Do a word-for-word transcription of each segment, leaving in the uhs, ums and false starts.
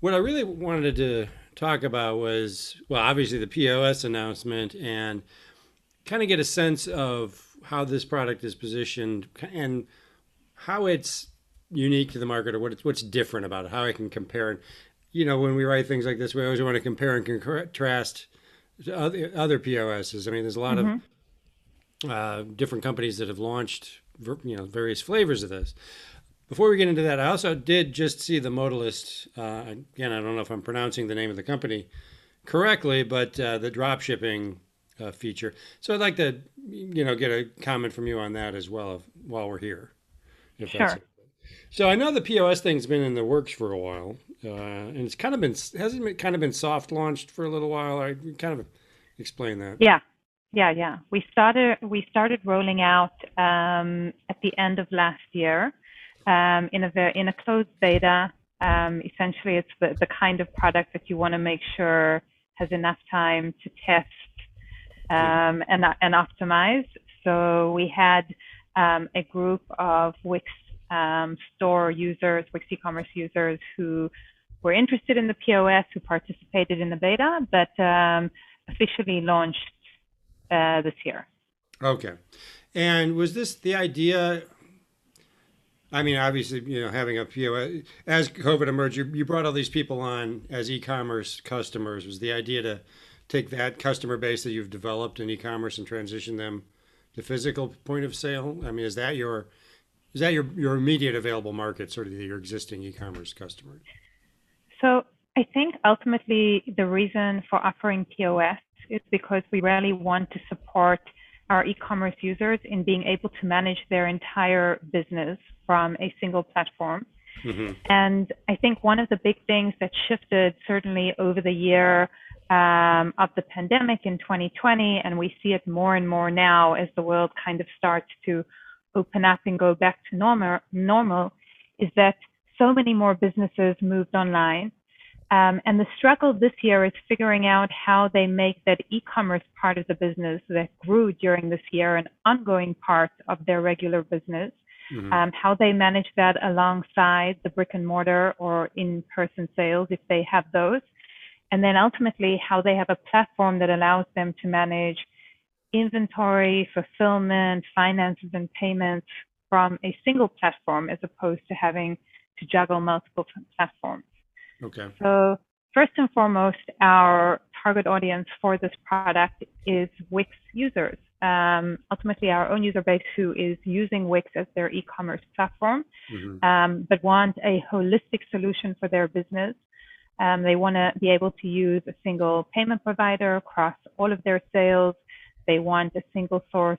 What I really wanted to talk about was, well, obviously the P O S announcement and kind of get a sense of how this product is positioned and how it's unique to the market or what it's, what's different about it, how I can compare it. You know, when we write things like this, we always want to compare and contrast to other, other P O Ss. I mean, there's a lot of hmm uh, different companies that have launched, you know, various flavors of this. Before we get into that, I also did just see the Modalist. Uh, again, I don't know if I'm pronouncing the name of the company correctly, but uh, the drop shipping uh, feature. So I'd like to, you know, get a comment from you on that as well if, while we're here, if that's Sure. it. So I know the P O S thing's been in the works for a while, uh, and it's kind of been hasn't it kind of been soft launched for a little while. I kind of explain that. Yeah. Yeah, yeah. We started we started rolling out um, at the end of last year um, in a very, in a closed beta. Um, essentially, it's the, the kind of product that you want to make sure has enough time to test Mm-hmm. um, and and optimize. So we had um, a group of Wix um, store users, Wix e-commerce users who were interested in the P O S, who participated in the beta, but um, officially launched uh, this year. Okay. And was this the idea? I mean, obviously, you know, having a P O S as COVID emerged, you, you brought all these people on as e-commerce customers. Was the idea to take that customer base that you've developed in e-commerce and transition them to physical point of sale? I mean, is that your is that your your immediate available market, sort of your existing e-commerce customers? So I think ultimately the reason for offering P O S is because we really want to support our e-commerce users in being able to manage their entire business from a single platform. Mm-hmm. And I think one of the big things that shifted certainly over the year um, of the pandemic in twenty twenty, and we see it more and more now as the world kind of starts to open up and go back to normal, normal is that so many more businesses moved online. Um, and the struggle this year is figuring out how they make that e-commerce part of the business that grew during this year an ongoing part of their regular business, Mm-hmm. um, how they manage that alongside the brick and mortar or in-person sales if they have those, and then ultimately how they have a platform that allows them to manage inventory, fulfillment, finances, and payments from a single platform as opposed to having to juggle multiple platforms. Okay. So first and foremost, our target audience for this product is Wix users. Um, ultimately, our own user base who is using Wix as their e-commerce platform, Mm-hmm. um, but want a holistic solution for their business. Um, they want to be able to use a single payment provider across all of their sales. They want a single source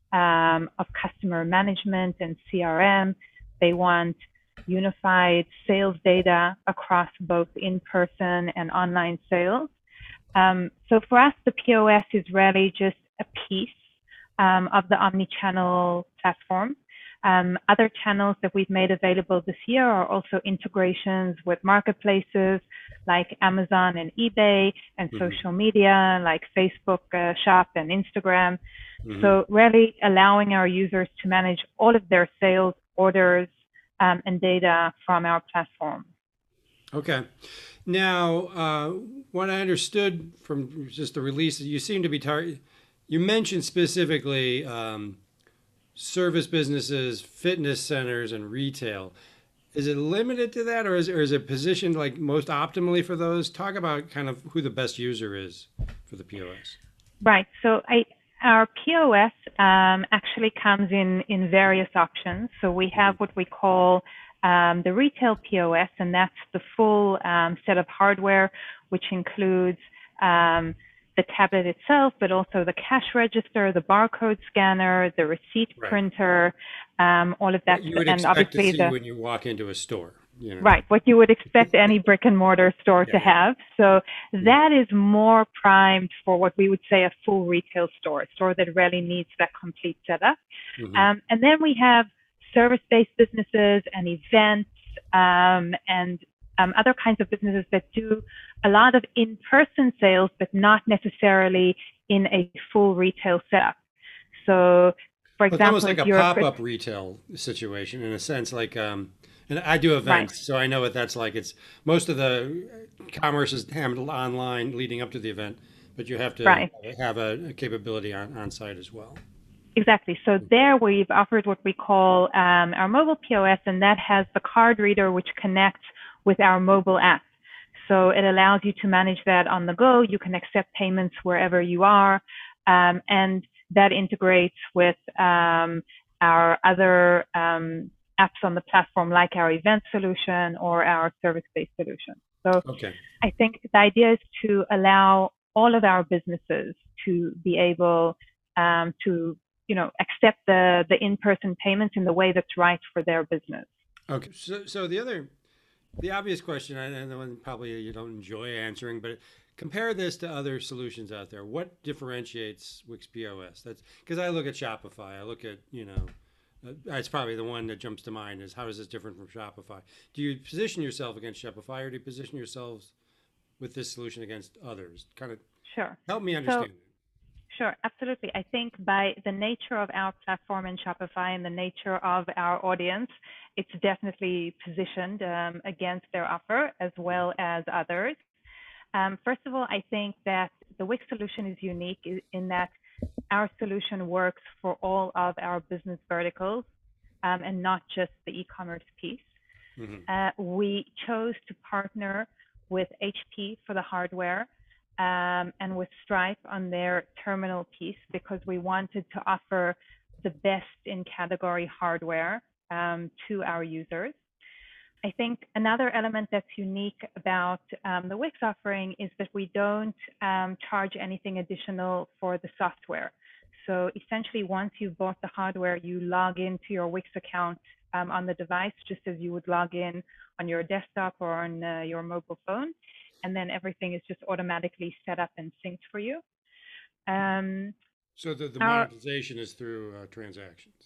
um, of customer management and C R M. They want unified sales data across both in-person and online sales. Um, so for us, the P O S is really just a piece um, of the omni-channel platform. Um, other channels that we've made available this year are also integrations with marketplaces like Amazon and eBay and Mm-hmm. social media like Facebook uh, Shop and Instagram. Mm-hmm. So really allowing our users to manage all of their sales orders um, and data from our platform. Okay. Now, uh, what I understood from just the release, you seem to be target. You mentioned specifically um, service businesses, fitness centers, and retail. Is it limited to that, or is, or is it positioned like most optimally for those? Talk about kind of who the best user is for the P O S. Right. So I, our P O S um, actually comes in, in various options. So we have what we call um, the retail P O S, and that's the full um, set of hardware, which includes um, the tablet itself, but also the cash register, the barcode scanner, the receipt Right. printer, um, all of that, What you would and expect to obviously see the when you walk into a store, you know. right, what you would expect any brick and mortar store Yeah, to yeah. have. So Mm-hmm. that is more primed for what we would say a full retail store, a store that really needs that complete setup. Mm-hmm. Um, and then we have service-based businesses and events um, and um, other kinds of businesses that do a lot of in-person sales, but not necessarily in a full retail setup. So, for Well, it's almost example, like if a you're a pop-up retail situation in a sense, like um, And I do Right. events, so I know what that's like. It's most of the commerce is handled online leading up to the event, but you have to Right. have a, a capability on, on site as well. Exactly. So there we've offered what we call um, our mobile P O S, and that has the card reader which connects with our mobile app. So it allows you to manage that on the go. You can accept payments wherever you are, um, and that integrates with um, our other um, apps on the platform, like our event solution or our service-based solution. So Okay. I think the idea is to allow all of our businesses to be able um, to, you know, accept the the in-person payments in the way that's right for their business. Okay. So, so the other, the obvious question, and the one probably you don't enjoy answering, but compare this to other solutions out there. What differentiates Wix P O S? That's because I look at Shopify. I look at, you know, uh, that's probably the one that jumps to mind is how is this different from Shopify? Do you position yourself against Shopify or do you position yourselves with this solution against others? Kind of Sure. help me So understand. Sure, absolutely. I think by the nature of our platform in Shopify and the nature of our audience, it's definitely positioned um, against their offer as well as others. Um, first of all, I think that the Wix solution is unique in that our solution works for all of our business verticals um, and not just the e-commerce piece. Mm-hmm. Uh, we chose to partner with H P for the hardware um, and with Stripe on their terminal piece because we wanted to offer the best in category hardware um, to our users. I think another element that's unique about um, the Wix offering is that we don't um, charge anything additional for the software. So essentially, once you've bought the hardware, you log into your Wix account um, on the device, just as you would log in on your desktop or on uh, your mobile phone. And then everything is just automatically set up and synced for you. Um, So the, the our monetization is through uh, transactions.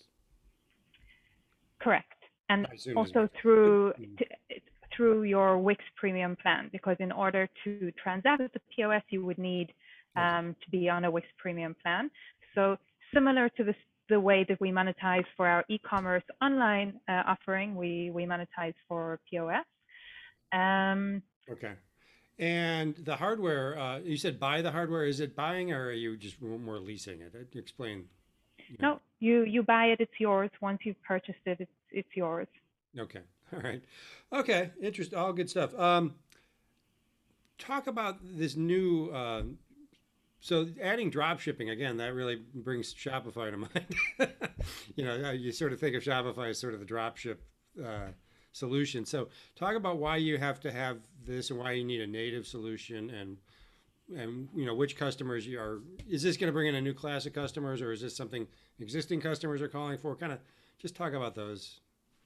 Correct. And I assume is also right. But, through mm, through your Wix premium plan, because in order to transact with the P O S, you would need okay. um, to be on a Wix premium plan. So similar to this, the way that we monetize for our e-commerce online uh, offering, we we monetize for P O S. Um, Okay. And the hardware, uh, you said buy the hardware. Is it buying or are you just more leasing it? Uh, Explain. You no, you you buy it, it's yours. Once you've purchased it, it's it's yours. know. Okay. All right. Okay. Interesting. All good stuff. Um, talk about this new. Uh, so adding drop shipping again, that really brings Shopify to mind. you know, uh, you sort of think of Shopify as sort of the drop ship uh, solution. So talk about why you have to have this and why you need a native solution and and you know which customers you are. Is this going to bring in a new class of customers or is this something existing customers are calling for? Kind of just talk about those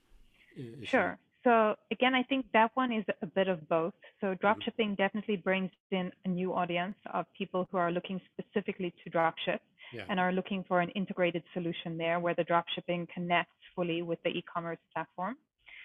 i- issues. Sure. So again, I think that one is a bit of both. So Mhm. dropshipping definitely brings in a new audience of people who are looking specifically to dropship Yeah. and are looking for an integrated solution there where the dropshipping connects fully with the e-commerce platform.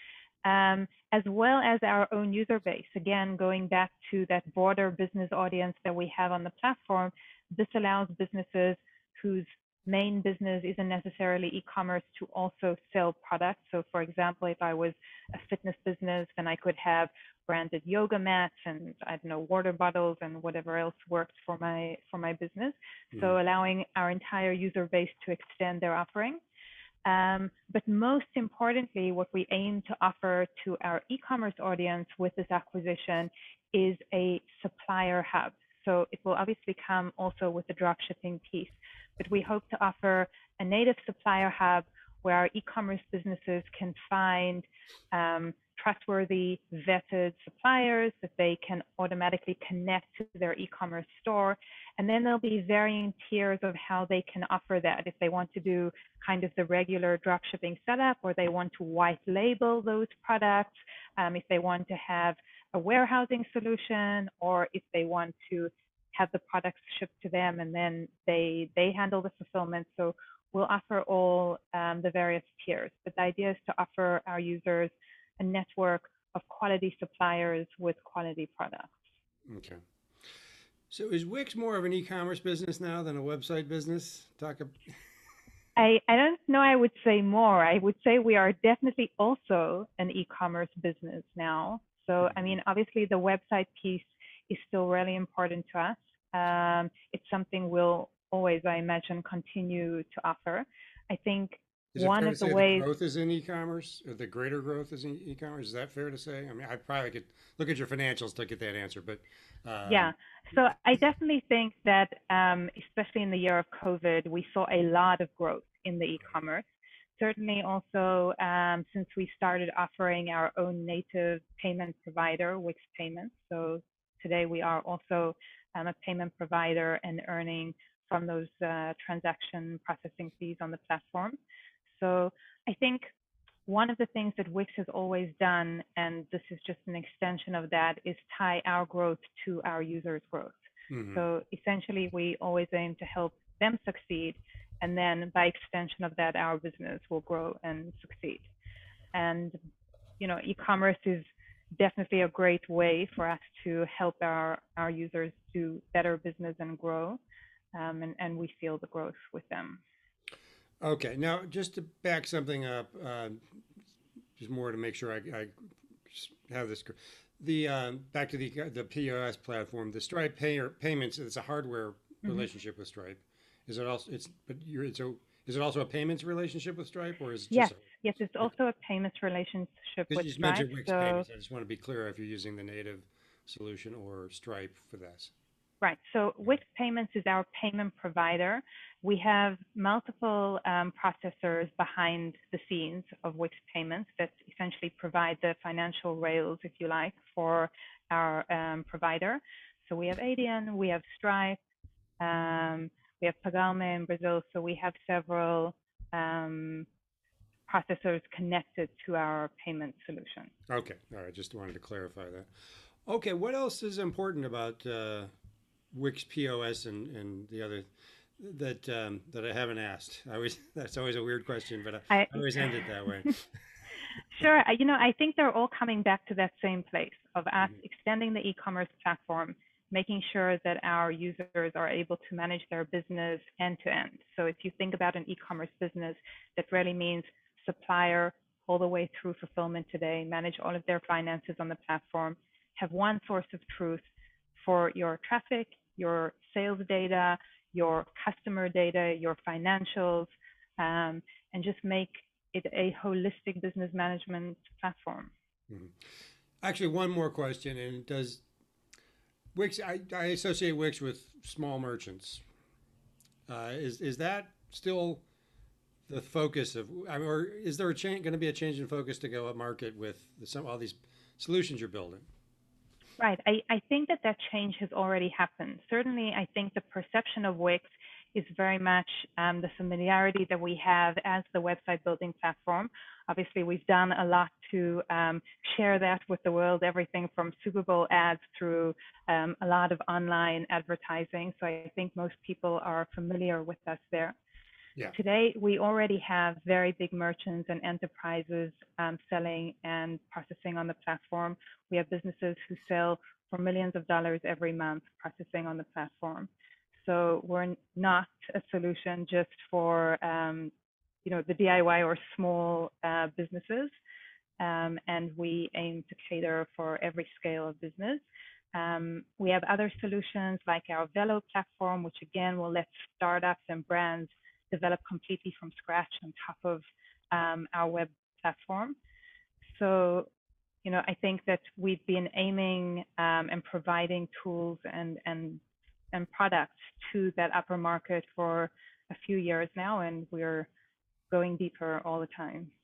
Um, as well as our own user base. Again, going back to that broader business audience that we have on the platform, this allows businesses whose main business isn't necessarily e-commerce to also sell products. So for example, if I was a fitness business, then I could have branded yoga mats and I don't know, water bottles and whatever else works for my for my business. Mhm. So allowing our entire user base to extend their offering. Um, but most importantly, what we aim to offer to our e-commerce audience with this acquisition is a supplier hub. So it will obviously come also with the dropshipping piece, but we hope to offer a native supplier hub where our e-commerce businesses can find um, trustworthy, vetted suppliers that they can automatically connect to their e-commerce store. And then there'll be varying tiers of how they can offer that. If they want to do kind of the regular dropshipping setup, or they want to white label those products, um, if they want to have a warehousing solution, or if they want to have the products shipped to them and then they they handle the fulfillment. So we'll offer all um, the various tiers. But the idea is to offer our users a network of quality suppliers with quality products. Okay. So is Wix more of an e-commerce business now than a website business? Talk. ab- I, I don't know I would say more. I would say we are definitely also an e-commerce business now. So, I Mhm. mean, obviously the website piece is still really important to us. Um, it's something we'll always, I imagine, continue to offer. I think Is it one fair to of the say the ways, growth is in e-commerce, or the greater growth is in e-commerce? Is that fair to say? I mean, I probably could look at your financials to get that answer, but yeah. um, So I definitely think that, um, especially in the year of COVID, we saw a lot of growth in the e-commerce. Certainly also, um, since we started offering our own native payment provider, Wix Payments. So today we are also um, a payment provider and earning from those uh, transaction processing fees on the platform. So I think one of the things that Wix has always done, and this is just an extension of that, is tie our growth to our users' growth. mhm. So essentially, we always aim to help them succeed, and then by extension of that, our business will grow and succeed. And you know, e-commerce is definitely a great way for us to help our our users do better business and grow, um, and and we feel the growth with them. Okay. Now, just to back something up, uh, just more to make sure I, I have this. The um, back to the the P O S platform, the Stripe pay payments. It's a hardware Mm-hmm. relationship with Stripe. Is it also? It's but you're it's a. Is it also a payments relationship with Stripe, or is it just? Yes, yes, it's Okay. also a payments relationship Because with you just Stripe. mentioned Wix So payments. I just want to be clear if you're using the native solution or Stripe for this. right. So Wix Payments is our payment provider. We have multiple um, processors behind the scenes of Wix Payments that essentially provide the financial rails, if you like, for our um, provider. So we have Adyen, we have Stripe, um, we have Pagalme in Brazil. So we have several um, processors connected to our payment solution. Okay. All right. Just wanted to clarify that. Okay. What else is important about uh, Wix P O S and, and the other that um, that I haven't asked? I always that's always a weird question, but I, I, I always end it that way. Sure. You know, I think they're all coming back to that same place of us Mhm. extending the e-commerce platform, making sure that our users are able to manage their business end to end. So if you think about an e-commerce business, that really means supplier all the way through fulfillment today, manage all of their finances on the platform, have one source of truth for your traffic, your sales data, your customer data, your financials, um, and just make it a holistic business management platform. Mhm. Actually, one more question, and does Wix? I, I associate Wix with small merchants. Uh, is is that still the focus of, I mean, or is there a change going to be a change in focus to go up market with the, some all these solutions you're building? Right. I, I think that that change has already happened. Certainly, I think the perception of Wix is very much um, the familiarity that we have as the website building platform. Obviously, we've done a lot to um, share that with the world, everything from Super Bowl ads through um, a lot of online advertising. So I think most people are familiar with us there. Yeah. Today, we already have very big merchants and enterprises um, selling and processing on the platform. We have businesses who sell for millions of dollars every month processing on the platform. So we're not a solution just for um, you know the D I Y or small uh, businesses, um, and we aim to cater for every scale of business. Um, we have other solutions like our Velo platform, which again will let startups and brands develop completely from scratch on top of um, our web platform. So, you know, I think that we've been aiming um, and providing tools and and and products to that upper market for a few years now, and we're going deeper all the time.